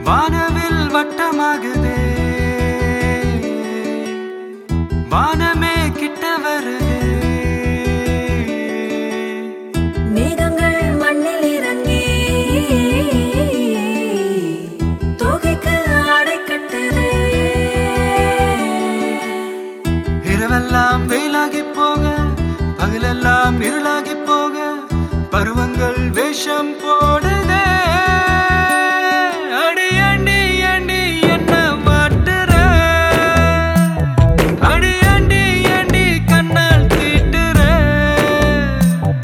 வானவில் வட்டமாகுதே, வானமே கிட்ட வருதே. மேகங்கள் மண்ணில் இறங்கி தோகைக்கு ஆடை கட்டுதே. இரவெல்லாம் வெயிலாகி போக, பகலெல்லாம் இருளாகி போக, பருவங்கள் வேஷம் போ